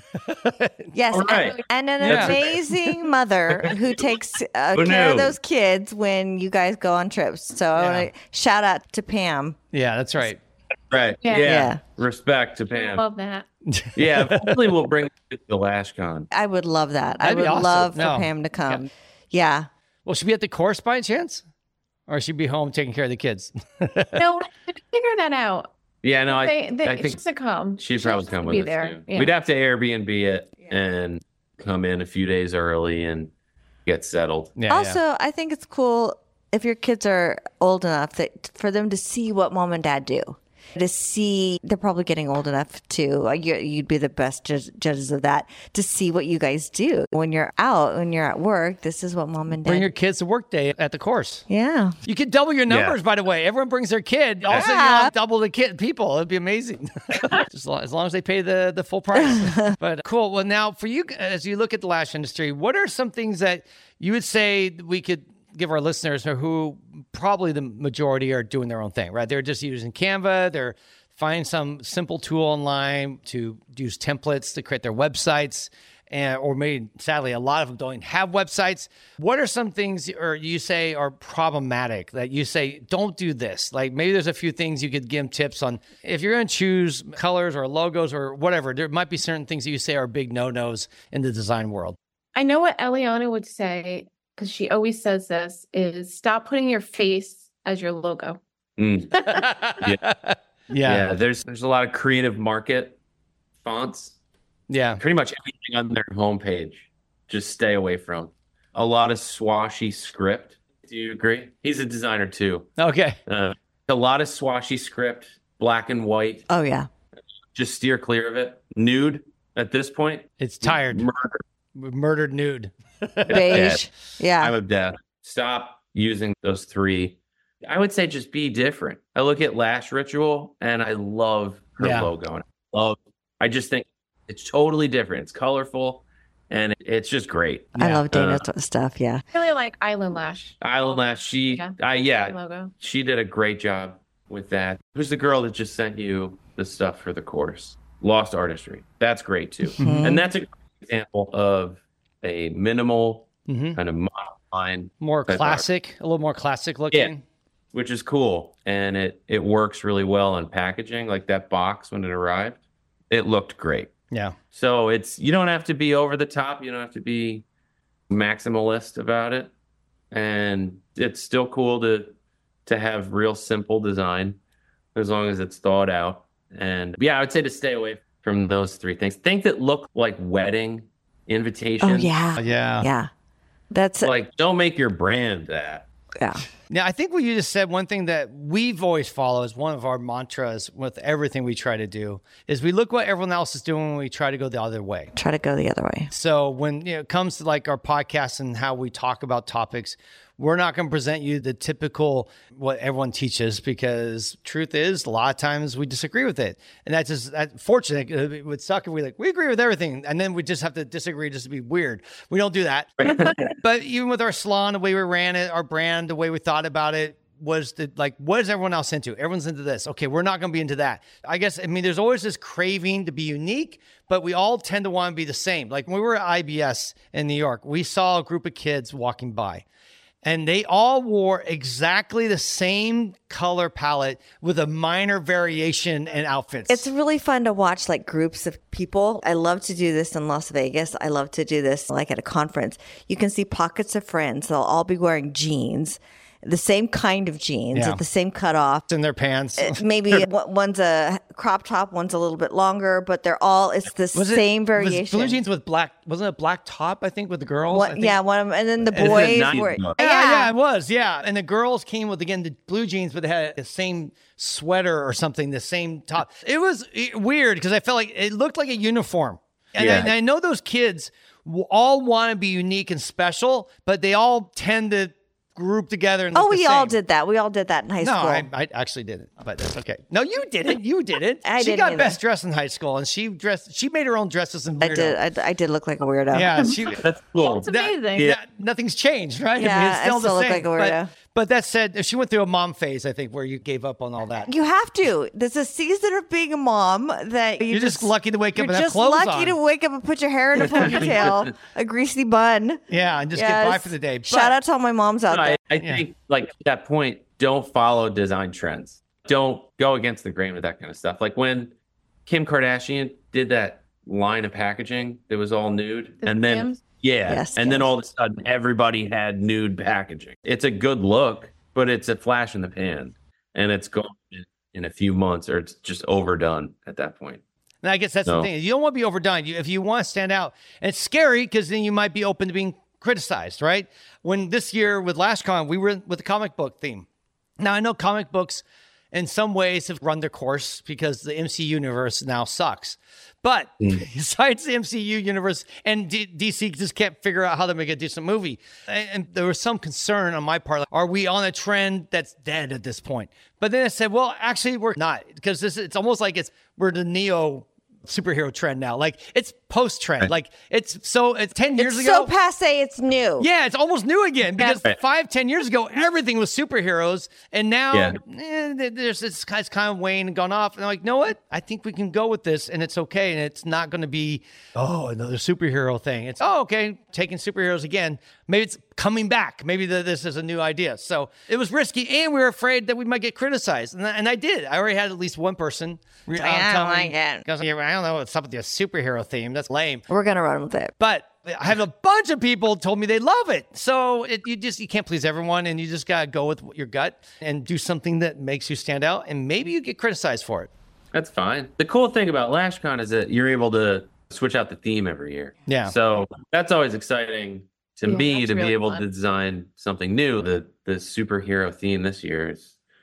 Yes, All right. and an Yeah. amazing mother who takes care Who of knew? those kids when you guys go on trips. So I want to shout out to Pam. Yeah, that's right. Right. Yeah. Yeah. Respect to Pam. Love that. Yeah. Hopefully we'll bring it to LashCon. I would love that. I That'd be would awesome. love for No. Pam to come. Yeah. Will she be at the course by chance? Or she'd be home taking care of the kids? No, figure that out. Yeah, no, I They think she's to come. she'd She'll probably just come be with us there. too. Yeah. We'd have to Airbnb it and come in a few days early and get settled. Yeah. Also, I think it's cool if your kids are old enough that for them to see what mom and dad do. To see, they're probably getting old enough to, you'd be the best judges of that, to see what you guys do. When you're out, when you're at work, this is what mom and dad Bring your kids to work day at the course. Yeah. You could double your numbers, by the way. Everyone brings their kid. Also, you Yeah. have double the kid people. It'd be amazing. Just as long as they pay the full price. But cool. Well, now for you, as you look at the lash industry, what are some things that you would say we could give our listeners who probably the majority are doing their own thing, right? They're just using Canva. They're finding some simple tool online to use templates to create their websites. Or maybe, sadly, a lot of them don't have websites. What are some things or you say are problematic that you say, don't do this? Like maybe there's a few things you could give them tips on. If you're going to choose colors or logos or whatever, there might be certain things that you say are big no-nos in the design world. I know what Eliana would say, because she always says this, is stop putting your face as your logo. Mm. Yeah. Yeah, there's a lot of creative market fonts. Yeah. Pretty much everything on their homepage. Just stay away from. A lot of swashy script. Do you agree? He's a designer too. Okay. A lot of swashy script, black and white. Oh, yeah. Just steer clear of it. Nude at this point. It's tired. Murder. Murdered nude. Beige. Yeah. I'm of death. Stop using those 3. I would say just be different. I look at Lash Ritual and I love her logo. And I just think it's totally different. It's colorful and it's just great. I love Dana's stuff. Yeah. I really like Island Lash Island Lash, logo. she did a great job with that. Who's the girl that just sent you the stuff for the course? Lost Artistry. That's great too. And that's a great example of a minimal kind of monoline. More type classic, a little more classic looking. Which is cool. And it works really well on packaging. Like that box when it arrived, it looked great. Yeah. So you don't have to be over the top. You don't have to be maximalist about it. And it's still cool to have real simple design as long as it's thought out. And yeah, I would say to stay away from those 3 things. Things that look like wedding invitations. Oh, yeah. Yeah. Yeah. That's Like, don't make your brand that. yeah. Now, I think what you just said, one thing that we've always followed as one of our mantras with everything we try to do is we look what everyone else is doing and we try to go the other way. Try to go the other way. So when it comes to like our podcast and how we talk about topics, we're not going to present you the typical what everyone teaches, because truth is a lot of times we disagree with it. And that's just fortunate. It would suck if we agree with everything and then we just have to disagree just to be weird. We don't do that. But even with our salon, the way we ran it, our brand, the way we thought about it, was what is everyone else into? Everyone's into this. Okay, we're not going to be into that. I guess, there's always this craving to be unique, but we all tend to want to be the same. Like when we were at IBS in New York, we saw a group of kids walking by. And they all wore exactly the same color palette with a minor variation in outfits. It's really fun to watch like groups of people. I love to do this in Las Vegas. I love to do this like at a conference. You can see pockets of friends. They'll all be wearing jeans, the same kind of jeans, with the same cutoff. In their pants. Maybe one's a crop top, one's a little bit longer, but it's the same variation. Was blue jeans with black, wasn't it a black top, I think, with the girls? One of them, and then the boys were. Yeah, it was, yeah. And the girls came with, again, the blue jeans, but they had the same sweater or something, the same top. It was weird because I felt like it looked like a uniform. And I know those kids all want to be unique and special, but they all tend to group together and we all did that. We all did that in high school. No, I actually didn't, but that's okay. No, you didn't. You didn't. She got best dressed in high school, and she made her own dresses and weirdo. I did look like a weirdo. Yeah, that's cool. It's amazing. Nothing's changed, right? Yeah, it's still the look same, like a weirdo. But that said, she went through a mom phase, I think, where you gave up on all that. You have to. There's a season of being a mom that you're just lucky to wake up and have clothes clothes on. You're just lucky to wake up and put your hair in a ponytail, a greasy bun. Yeah, and just get by for the day. Shout out to all my moms out there. I think, like, at that point, don't follow design trends. Don't go against the grain with that kind of stuff. Like when Kim Kardashian did that line of packaging that was all nude, and then then all of a sudden everybody had nude packaging. It's a good look, but it's a flash in the pan, and it's gone in a few months, or it's just overdone at that point. And I guess that's the thing. You don't want to be overdone. If you want to stand out, and it's scary because then you might be open to being criticized, right? When this year with LashCon, we were with the comic book theme. Now, I know comic books in some ways have run their course because the MCU universe now sucks. But besides the MCU universe, and DC just can't figure out how they're going to get a decent movie. And there was some concern on my part. Like, are we on a trend that's dead at this point? But then I said, well, actually, we're not. Because it's almost like we're the neo superhero trend now. Like, it's post-trend. Like, it's 10 years ago. It's so passe, it's new. Yeah, it's almost new again because 5-10 years ago, everything was superheroes. And now there's this guy's kind of waned and gone off. And I'm like, you know what? I think we can go with this and it's okay. And it's not going to be, another superhero thing. It's, okay, taking superheroes again. Maybe it's coming back. Maybe this is a new idea. So it was risky, and we were afraid that we might get criticized. And I did. I already had at least one person tell me, I don't know what's up with your superhero theme. That's lame. We're going to run with it. But I have a bunch of people told me they love it. So you can't please everyone, and you just got to go with your gut and do something that makes you stand out, and maybe you get criticized for it. That's fine. The cool thing about LashCon is that you're able to switch out the theme every year. Yeah. So that's always exciting to me to really be able fun. to design something new. The superhero theme this year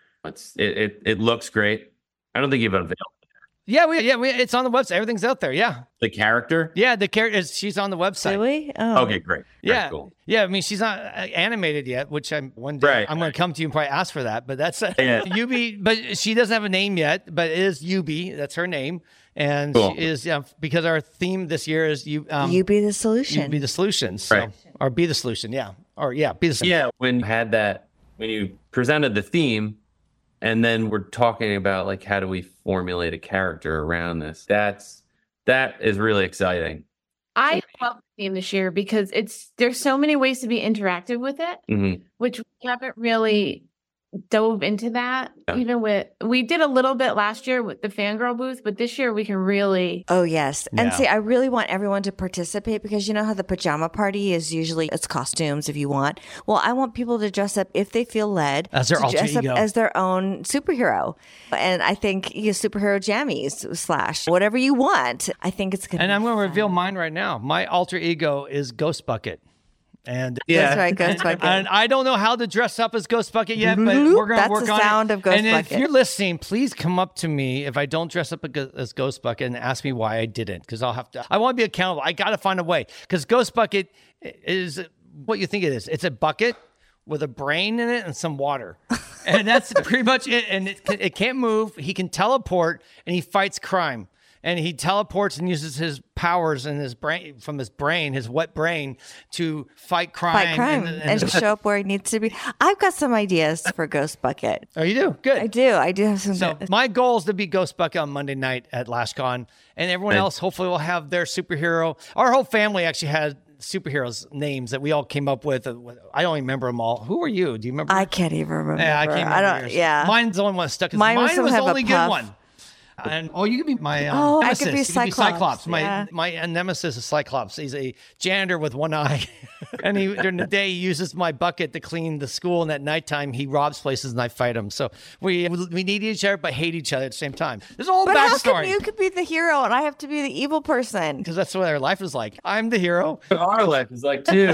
it looks great. I don't think you've unveiled it. Yeah, it's on the website. Everything's out there. Yeah. The character? Yeah, the character she's on the website. Really? Oh. Okay, great. Yeah, cool. Yeah. I mean, she's not animated yet, which one day I'm going to come to you and probably ask for that. But that's Yubi. But she doesn't have a name yet. But it is Yubi. That's her name, and cool. She is because our theme this year is you be the solution. You be the solution. So, or be the solution. Yeah. Or be the solution. Yeah. When you presented the theme, and then we're talking about like how do we formulate a character around this. That is really exciting. I love the theme this year because there's so many ways to be interactive with it, which we haven't really dove into that. Yeah. Even we did a little bit last year with the fangirl booth, but this year we can really. Oh yes, and see, I really want everyone to participate because you know how the pajama party is usually it's costumes if you want. Well, I want people to dress up if they feel led as their alter dress ego, up as their own superhero, and I think superhero jammies / whatever you want. I think it's gonna. And I'm going to reveal mine right now. My alter ego is Ghost Bucket. And that's right, Ghost Bucket. And I don't know how to dress up as Ghost Bucket yet, but we're going to work on it. That's the sound of Ghost Bucket. Bucket. And if you're listening, please come up to me if I don't dress up as Ghost Bucket and ask me why I didn't, because I want to be accountable. I got to find a way, because Ghost Bucket is what you think it is. It's a bucket with a brain in it and some water. And that's pretty much it. And it can't move. He can teleport, and he fights crime. And he teleports and uses his powers in his brain, from his brain, his wet brain, to fight crime. And show up where he needs to be. I've got some ideas for Ghost Bucket. Oh, you do? Good. I do have some. So my goal is to be Ghost Bucket on Monday night at LashCon, and everyone else hopefully will have their superhero. Our whole family actually had superheroes names that we all came up with. I don't even remember them all. Who are you? Do you remember? I can't even remember. Yeah, I can't remember. Yours. Yeah. Mine's the only one that stuck. Mine was the only good puff. one. And you could be my nemesis. I could be Cyclops. Yeah. My nemesis is Cyclops. He's a janitor with one eye, and during the day he uses my bucket to clean the school, and at nighttime he robs places and I fight him. So we need each other but hate each other at the same time. There's a whole But backstory. how come you could be the hero and I have to be the evil person? Because that's what our life is like. I'm the hero. Our life is like, too.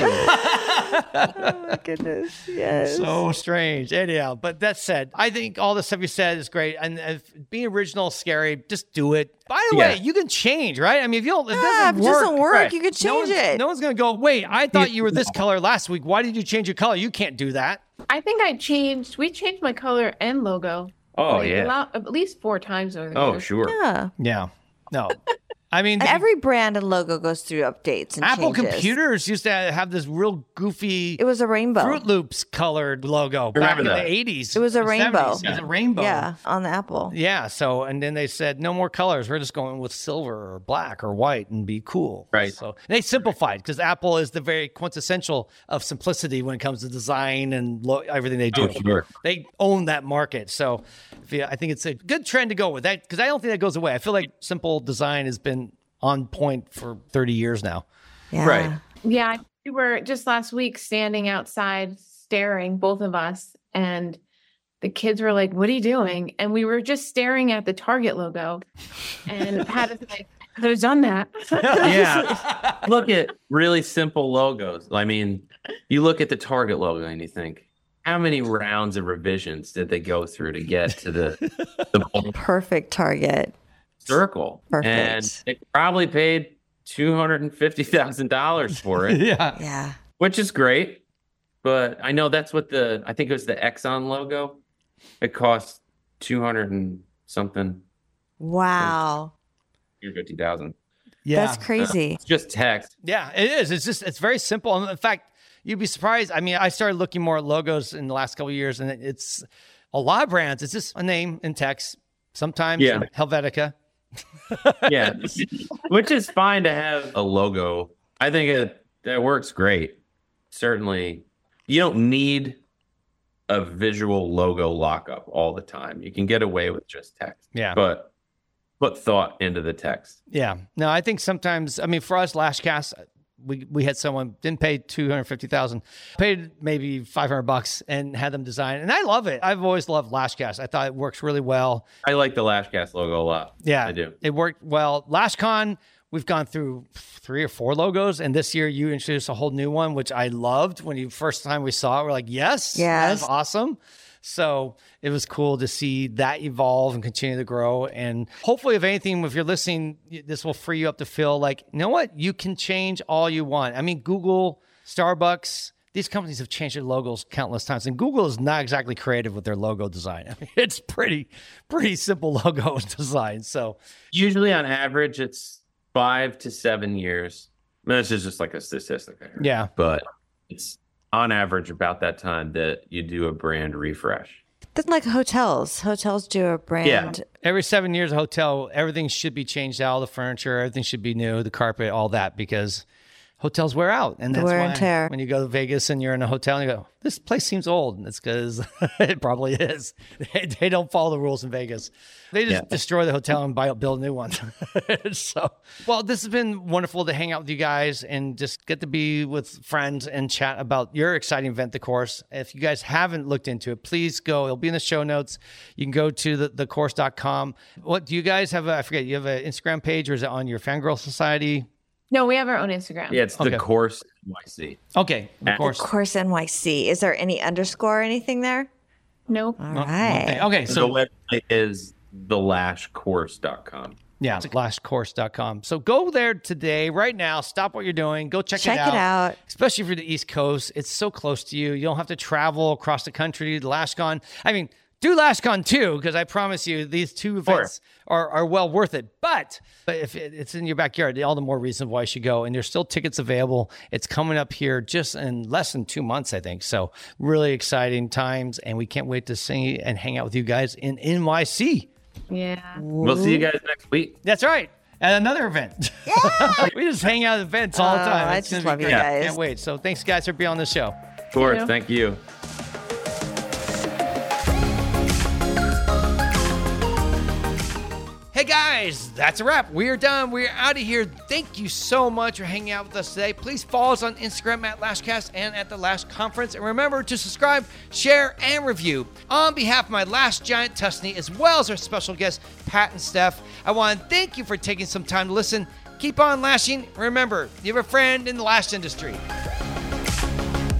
Oh my goodness. Yes. So strange. Anyhow, but that said, I think all the stuff you said is great. And if being original is scary, just do it. By the way, you can change, right? I mean, if it if it doesn't work, right. you could change it. No one's going to go, wait, I thought you were this color last week. Why did you change your color? You can't do that. I think we changed my color and logo. Oh, like, yeah. at least 4 times over the Oh, years. sure. Yeah. Yeah. No. I mean, Every brand and logo goes through updates and Apple changes. computers used to have this real goofy It was a rainbow. Fruit Loops colored logo back Remember in that. the 80s. It was a the rainbow. 70s. It was a rainbow. Yeah, on the Apple. Yeah. So, and then they said, no more colors. We're just going with silver or black or white and be cool. Right. So they simplified because Apple is the very quintessential of simplicity when it comes to design and everything they do. Oh, sure. They own that market. So I think it's a good trend to go with that because I don't think that goes away. I feel like simple design has been on point for 30 years now. Yeah. Right. Yeah, we were just last week standing outside staring, both of us, and the kids were like, "What are you doing?" And we were just staring at the Target logo and had to say, "I could have done that." Yeah. Look at really simple logos. I mean, you look at the Target logo and you think, how many rounds of revisions did they go through to get to the Perfect Target. circle? Perfect. And they probably paid $250,000 for it, Yeah. which is great. But I know that's what I think it was the Exxon logo. It cost 200 and something, Wow. 250,000. Yeah. That's crazy. It's just text. Yeah, it is. It's very simple. And in fact, you'd be surprised. I mean, I started looking more at logos in the last couple of years, and it's a lot of brands. It's just a name in text. Sometimes Helvetica. Yeah, which is fine to have a logo. I think that works great. Certainly, you don't need a visual logo lockup all the time. You can get away with just text. Yeah. But put thought into the text. Yeah. No, I think sometimes, I mean, for us, Lashcast, we had someone didn't pay $250,000, paid maybe $500 and had them design. And I love it. I've always loved Lashcast. I thought it works really well. I like the Lashcast logo a lot. Yeah, I do. It worked well. LashCon, we've gone through 3 or 4 logos, and this year you introduced a whole new one, which I loved. When you first time we saw it, we're like, yes, that's awesome. So it was cool to see that evolve and continue to grow. And hopefully, if anything, if you're listening, this will free you up to feel like, you know what? You can change all you want. I mean, Google, Starbucks, these companies have changed their logos countless times. And Google is not exactly creative with their logo design. I mean, it's pretty simple logo design. So Usually on average, it's 5 to 7 years. I mean, this is just like a statistic. yeah. But it's on average about that time that you do a brand refresh. That's like hotels. Hotels do a brand. Yeah. Every 7 years, a hotel, everything should be changed out. The furniture, everything should be new, the carpet, all that, because hotels wear out. And that's Wear why and tear. when you go to Vegas and you're in a hotel and you go, this place seems old. And it's because it probably is. They don't follow the rules in Vegas. They just destroy the hotel and build a new one. So, well, this has been wonderful to hang out with you guys and just get to be with friends and chat about your exciting event, The Course. If you guys haven't looked into it, please go. It'll be in the show notes. You can go to thecourse.com. What do you guys have? I forget, you have an Instagram page or is it on your Fangirl Society? No, we have our own Instagram. Yeah, it's the Course NYC. Okay, The Course. Course NYC. Is there any underscore or anything there? Nope. All right. Okay, So so the website is thelashcourse.com. yeah, it's lashcourse.com. So go there today, right now. Stop what you're doing. Go check Check it out. Especially if you're the East Coast. It's so close to you. You don't have to travel across the country to LashCon. I mean, Do LashCon too, because I promise you these two events are well worth it. But if it's in your backyard, all the more reason why you should go. And there's still tickets available. It's coming up here just in less than 2 months, I think. So really exciting times, and we can't wait to see and hang out with you guys in NYC. Yeah. We'll see you guys next week. That's right. At another event. Yeah. We just hang out at events all the time. I It's just gonna be love you great. guys. Can't wait. So thanks, guys, for being on the show. Of course. Thank you. Hey guys, that's a wrap. We are done. We're out of here. Thank you so much for hanging out with us today. Please follow us on Instagram at LashCast and at The Lash Conference. And remember to subscribe, share, and review. On behalf of my Lash Giant Tusney, as well as our special guests, Pat and Steph, I want to thank you for taking some time to listen. Keep on lashing. Remember, you have a friend in the lash industry.